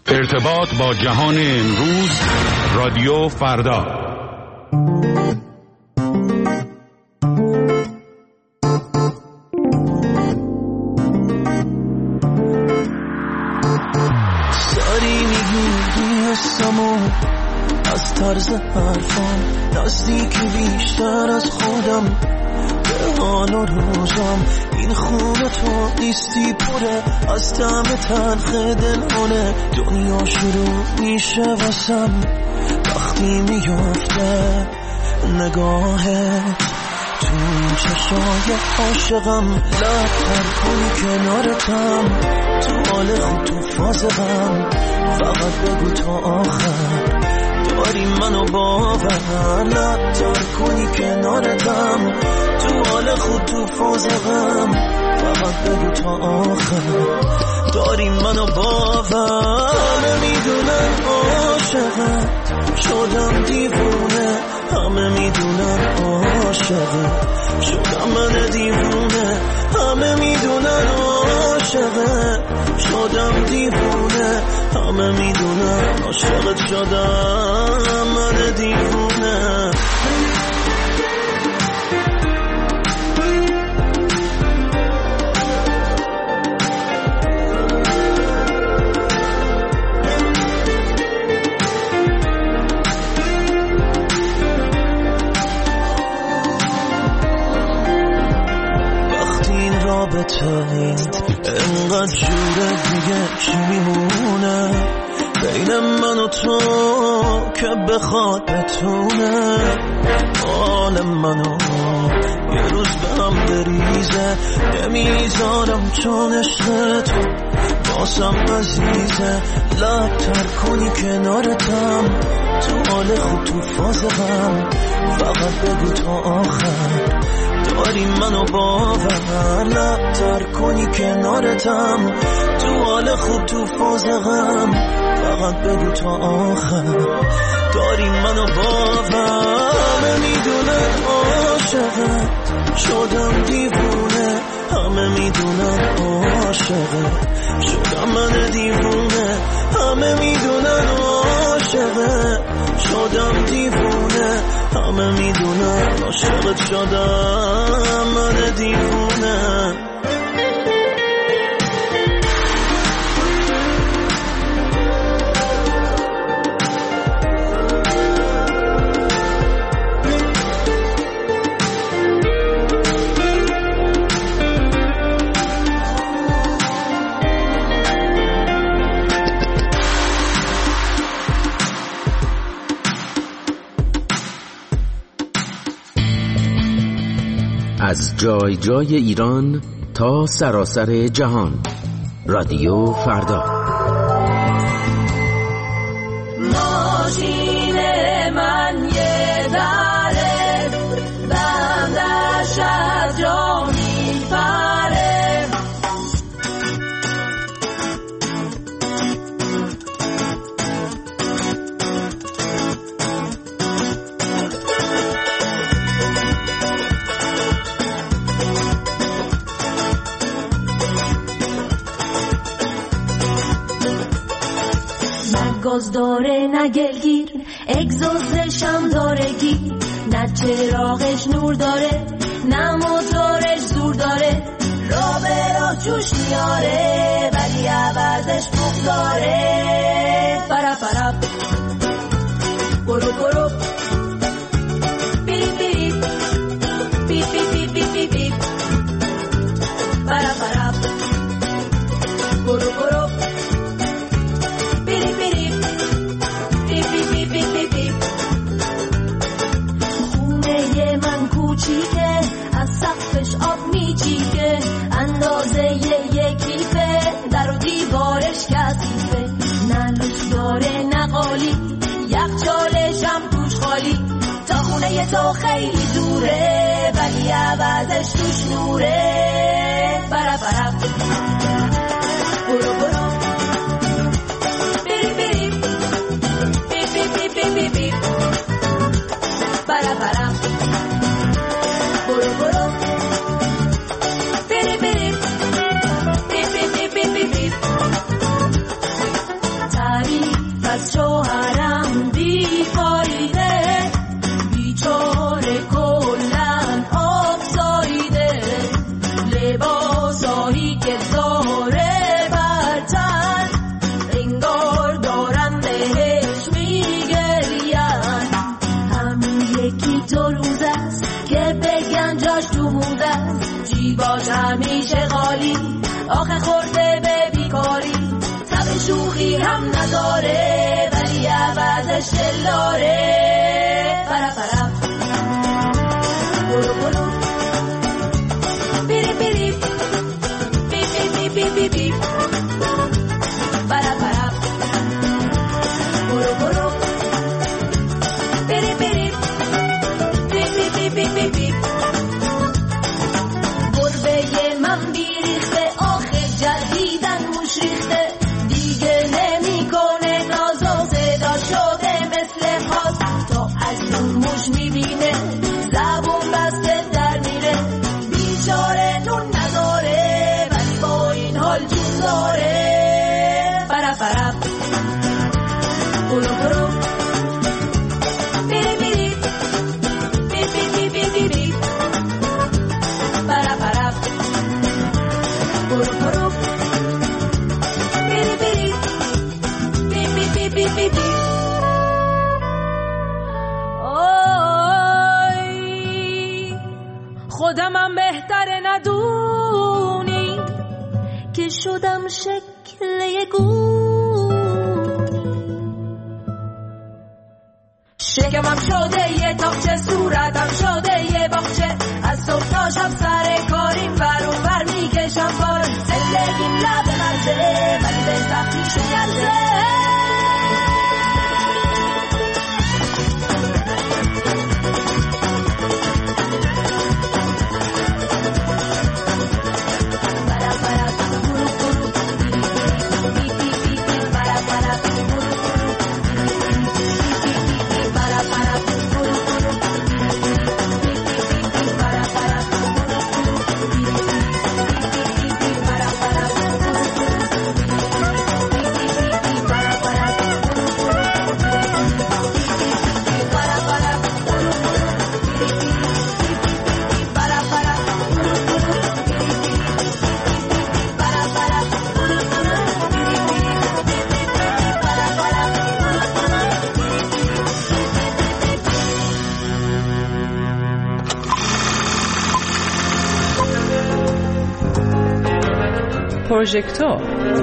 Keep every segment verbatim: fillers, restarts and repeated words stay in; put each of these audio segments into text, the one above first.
ارتباط با جهان امروز، رادیو فردا. داری میگی حسمو از طرز حرفم، نزدیکی بیشتر از خودم به حال و روزم. این خونه تو نیستی پره از طعم تلخ دلانه، دنیا شروع میشه واسم وقتی میفته نگاهت تو این چشای عاشقم. لبتر کنی کنارتم، تو حال خود تو فاز غم، فقط بگو تا آخر داری منو باور. لبتر کنی کنارتم، تو حال خود تو فاز غم، فقط بگو تا آخر داری منو باور. همه میدونن عاشقت شدم دیوونه، همه میدونن عاشقت شدم من دیوونه، همه میدونن عاشقت شدم دیوونه، همه میدونن عاشقت شدم من دیوونه. رابطه اینقدر جوره دیگه چی میمونه بین من و تو که بخواد بتونه حال منو یه روز به هم بریزه. نمیذارم چون عشق تو باسم عزیزه. لبتر کنی کنارتم، تو حال خود تو فاز غم، فقط بگو تا آخر داری منو باور. لبتر کنی کنارتم، تو حال خوب تو فاز غم، فقط بگو تا آخر داری منو باور. همه میدونن عاشقت شدم دیوونه، همه میدونن عاشقت شدم من دیوونه، همه میدونن عاشقت شدم دیوونه، همه میدونن عاشقت شدم من دیوونه. از جای جای ایران تا سراسر جهان، رادیو فردا. ماشین من یه دره بندش از جا میپره، گاز داره نه گلگیر، اگزوزش هم داره گیر، نه چراغش نور داره نه موتورش زور داره، را به راه جوش میاره ولی عوضش بوق داره. پرا پرا برو برو بیری بیری بی بی بی بی بی بی پرا پرا برو برو کوچیکه از سقفش آب میچیکه، اندازه یکیفه در و دیوارش کثیفه، نه لوش داره نه قالی، یخچالش هم توش خالی، تا خونه تو خیلی دوره ولی عوضش توش نوره. برا برا برو برو بری بری بی بی بی بی بی بی برا برا برو برو بری بری بی بی بی بی بی بی. از شوهرم بیفایده، بیچاره کلن آب ساییده، لباسایی که داره برتن انگار دارم بهش میگرین. همون یکی دو روز است که بگن جاش تو موز است، جیباش همیشه خالی، آخه خورده به بیکاری، تب شوخی هم نداره ولی عوضش دل داره. پرا پرا برو برو بیری بیری بی بی بی بی بی پرا پرا برو برو بیری بیری بی بی بی بی بی گربه من بیریخته، آخه جدیدن موش ریخته، دیگه نمیکنه ناز و صدا شده مثل خاص، تا از اون موش میبینه زبون بسته در میره، بیچاره نون نداره ولی با این حال جون داره. پرا پرا برو برو بیری بیری بی بی بی بی بی پرا پرا برو برو بیری بیری بی بی بی بی بی. آی خودمم بهتره ندونی که شدم شکل یه گون، شکمم شده یه تاقچه، صورتم شده یه باغچه، از صبح تا شب سر کاریم ور و ور میکشم بار، زندگیم لب مرزه ولی به سختی شکرزه. پروژکتور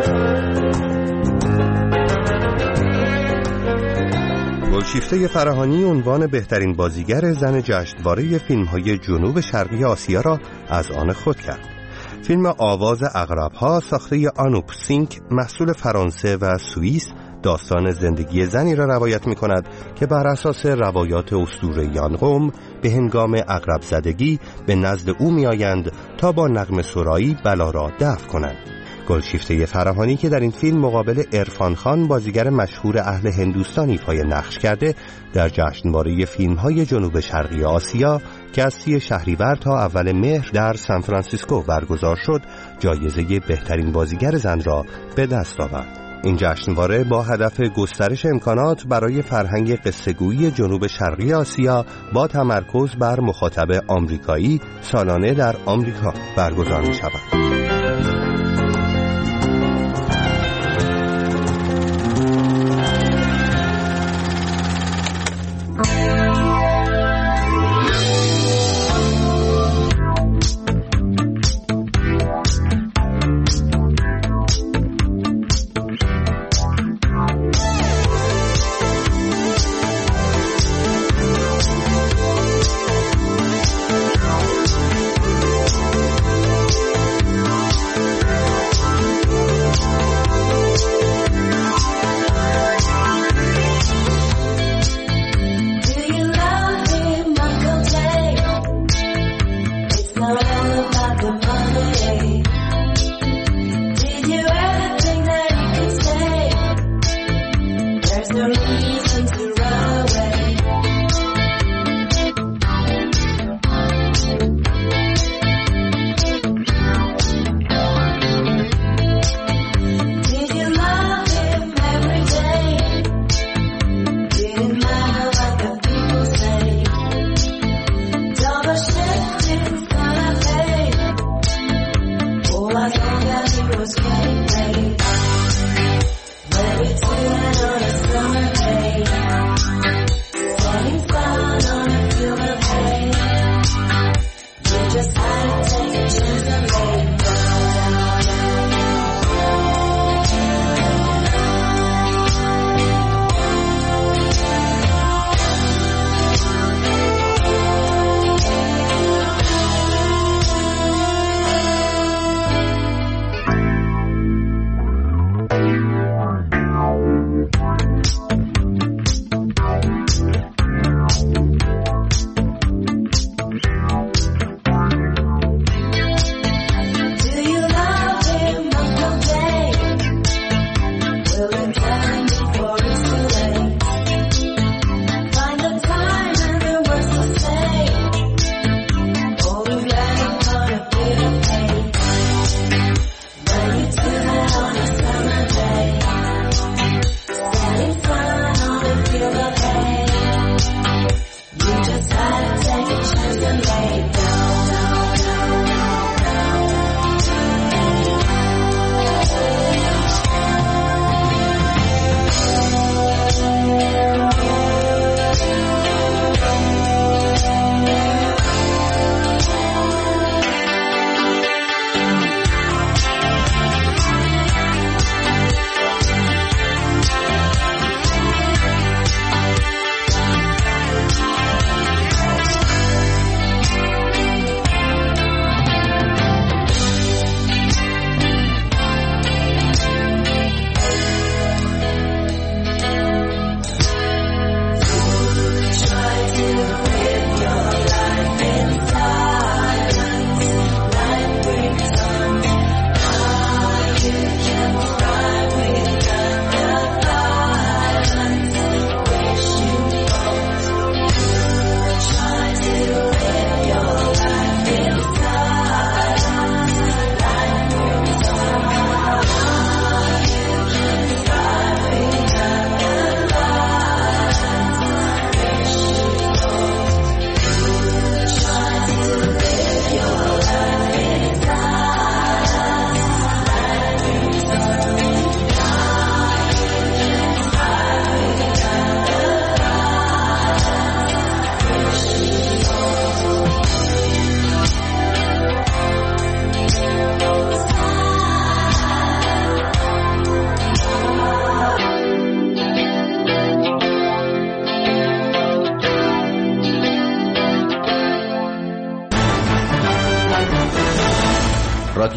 گلشیفته فراهانی عنوان بهترین بازیگر زن جشنواره فیلم‌های جنوب شرقی آسیا را از آن خود کرد. فیلم آواز عقرب‌ها ساخته آنوپ سینگ محصول فرانسه و سوئیس داستان زندگی زنی را روایت می‌کند که بر اساس روایات اسطوره‌یان قوم به هنگام عقرب زدگی به نزد او می‌آیند تا با نغمه سرایی بلا را دفع کنند. گلشیفته فراهانی که در این فیلم مقابل عرفان خان بازیگر مشهور اهل هندوستان ایفای نقش کرده، در جشنواره فیلم‌های جنوب شرقی آسیا که از سی شهریور تا اول مهر در سان فرانسیسکو برگزار شد، جایزه بهترین بازیگر زن را به دست آورد. این جشنواره با هدف گسترش امکانات برای فرهنگ قصه‌گویی جنوب شرقی آسیا با تمرکز بر مخاطب آمریکایی سالانه در آمریکا برگزار می‌شود.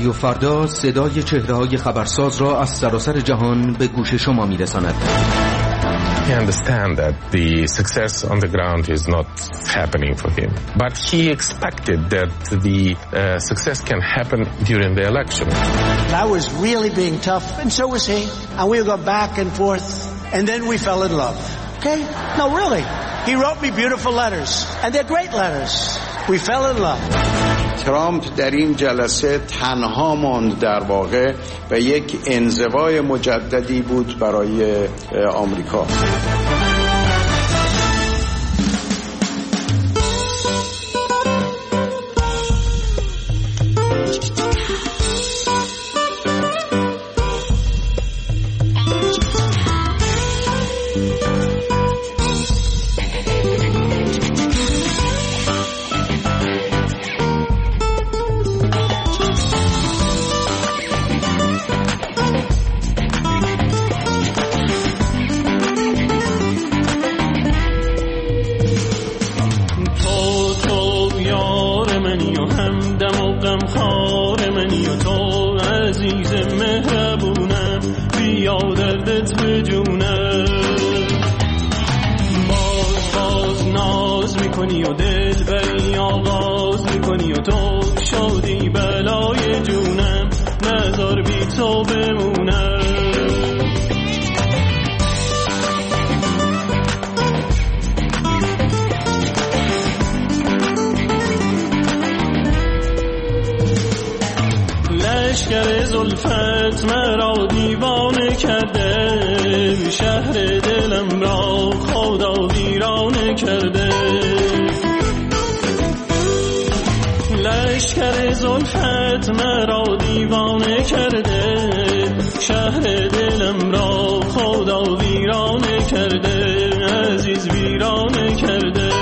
رادیو فردا صدای چهره‌های خبرساز را از سراسر جهان به گوش شما می‌رساند. He understands that the success on the ground is not happening for him, but he expected that the uh, success can happen during the election. I was really being tough, and so was he, and we would go back and forth, and then we fell in love. Okay? No, really. He wrote me beautiful letters, and they're great letters. We fell in love. ترامپ در این جلسه تنها ماند در واقع به یک انزوای مجددی بود برای آمریکا. لشکر زلفت مرا دیوانه کرده، شهر دلم را خدا ویرانه کرده. لشکر زلفت مرا دیوانه کرده، شهر دلم را خدا ویرانه کرده، عزیز ویرانه کرده.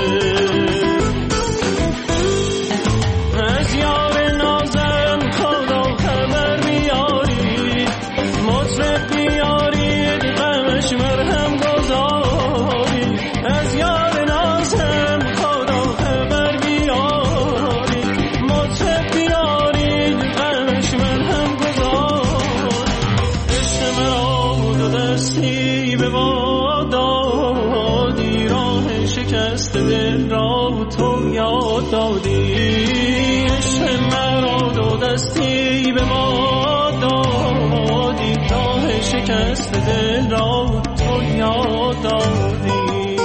از یار نازم خدا خبر بیاری، مطرب بیاری غمش مرهم گذاری. از یار نازم خدا خبر بیاری، مطرب بیاری غمش مرهم گذاری. عشق مرا دو دستی به باد دادی، راه شکست دل را تو یاد دادی. عشق مرا دو دستی به ما دادی، راه شکست دل را تو یاد دادی.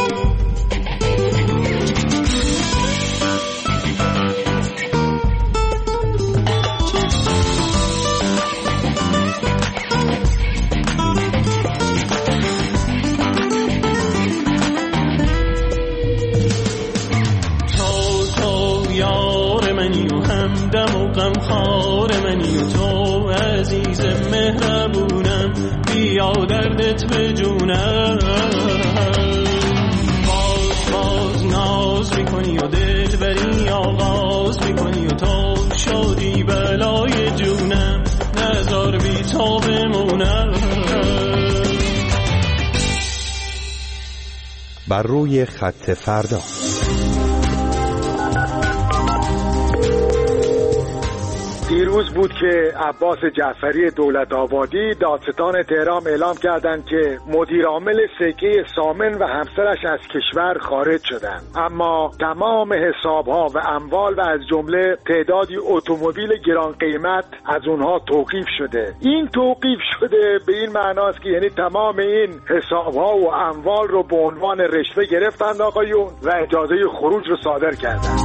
غمخوار منی و تو عزیز مهربونم، بیا دردت به جونم. باز باز ناز میکنی و دل بری آغاز میکنی و تو شدی بلای جونم، نذار بی تو بمونم. بر روی خط فردا. دیروز بود که عباس جعفری دولت آبادی دادستان تهران اعلام کردند که مدیر عامل سکه سامن و همسرش از کشور خارج شدند، اما تمام حسابها و اموال و از جمله تعدادی اتومبیل گران قیمت از اونها توقیف شده. این توقیف شده به این معناست که یعنی تمام این حسابها و اموال رو به عنوان رشوه گرفتند آقایون و اجازه خروج رو صادر کردند.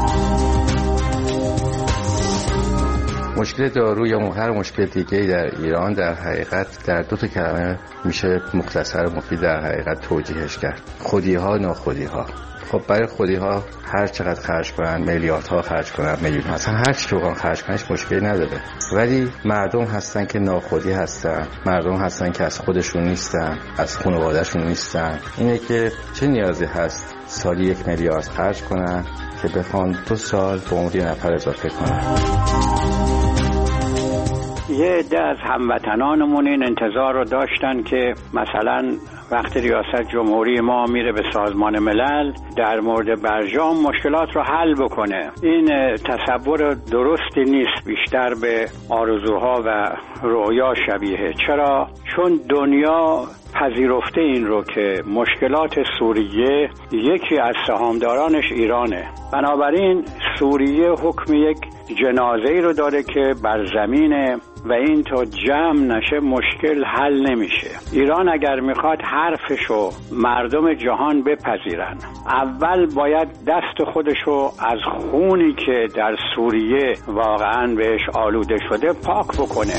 مشکل دارو یا هر مشکل دیگه‌ای در ایران در حقیقت در دو تا کلمه میشه مختصر و مفید در حقیقت توجیهش کرد: خودی‌ها، ناخودی‌ها. خب برای خودی‌ها هر چقدر خرج کنن، میلیاردها خرج کنن، میلیون اصلا هر چی بخوان خرج کننش مشکلی نداره، ولی مردم هستن که ناخودی هستن، مردم هستن که از خودشون نیستن، از خانواده‌شون نیستن. اینه که چه نیازی هست سالی یک میلیارد خرج کنن که بخوان دو سال به عمر یه نفر اضافه کنن. یه عده از هموطنانمون این انتظار رو داشتن که مثلا وقتی ریاست جمهوری ما میره به سازمان ملل در مورد برجام مشکلات رو حل بکنه. این تصور درستی نیست، بیشتر به آرزوها و رؤیا شبیه. چرا؟ چون دنیا پذیرفته این رو که مشکلات سوریه یکی از سهامدارانش ایرانه. بنابراین سوریه حکم یک جنازه‌ای رو داره که بر زمینه و این تا جمع نشه مشکل حل نمیشه. ایران اگر میخواد حرفشو مردم جهان بپذیرن، اول باید دست خودشو از خونی که در سوریه واقعا بهش آلوده شده پاک بکنه.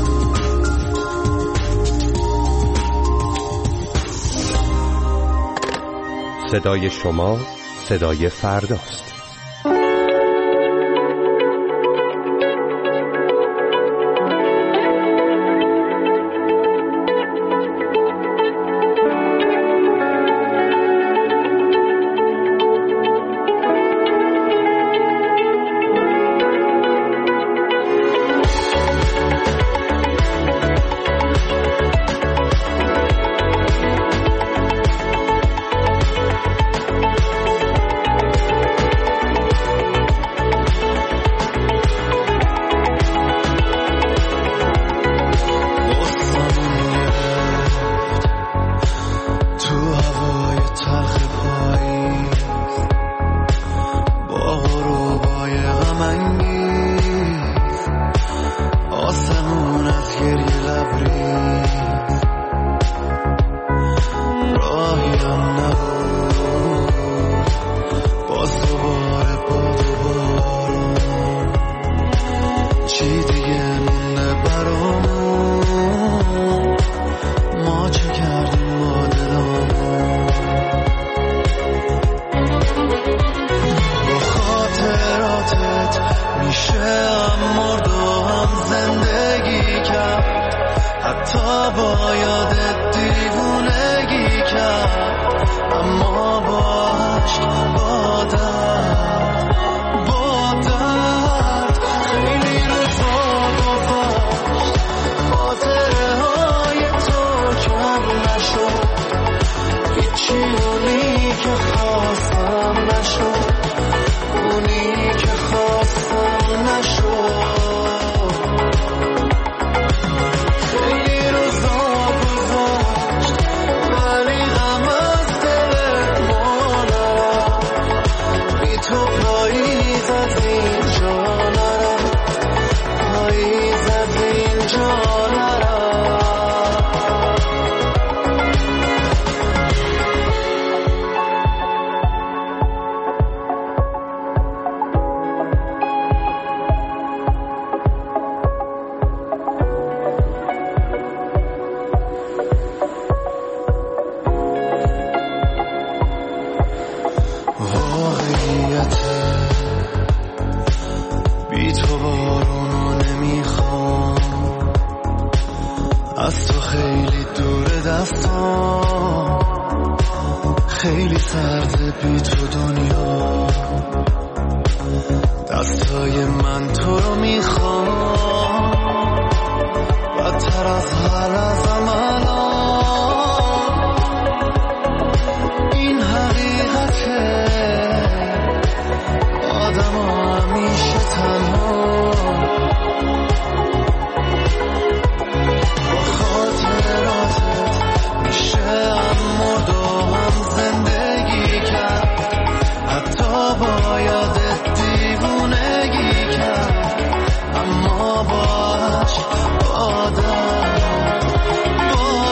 صدای شما صدای فرداست. اما باش با درد با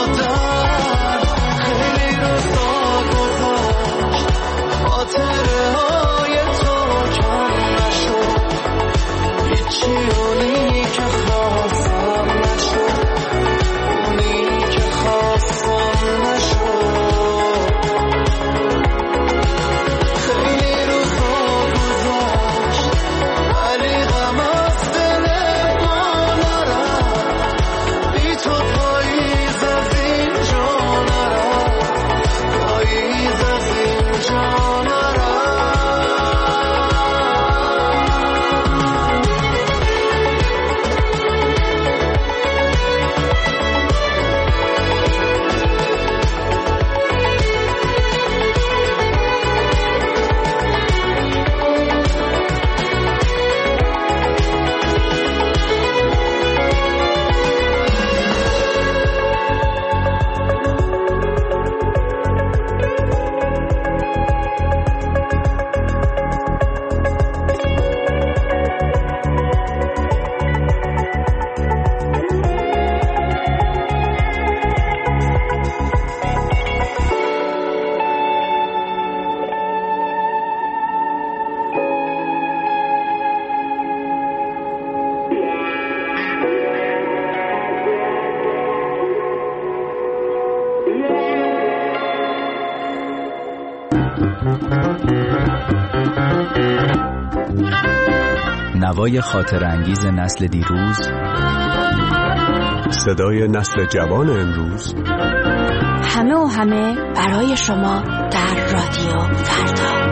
نوای خاطر انگیز نسل دیروز، صدای نسل جوان امروز، همه و همه برای شما در رادیو فردا.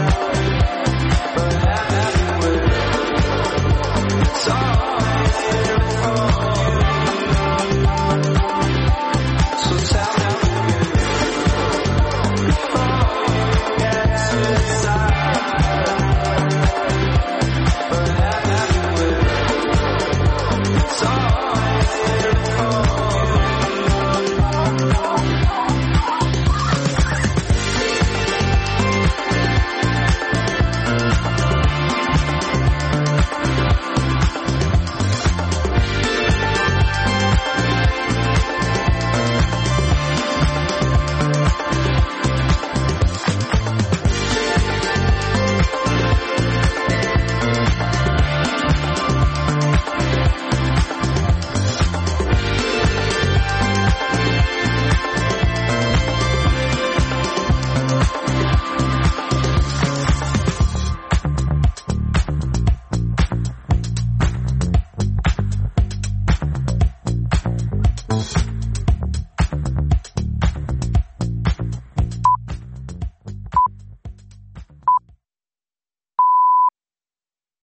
Sorry.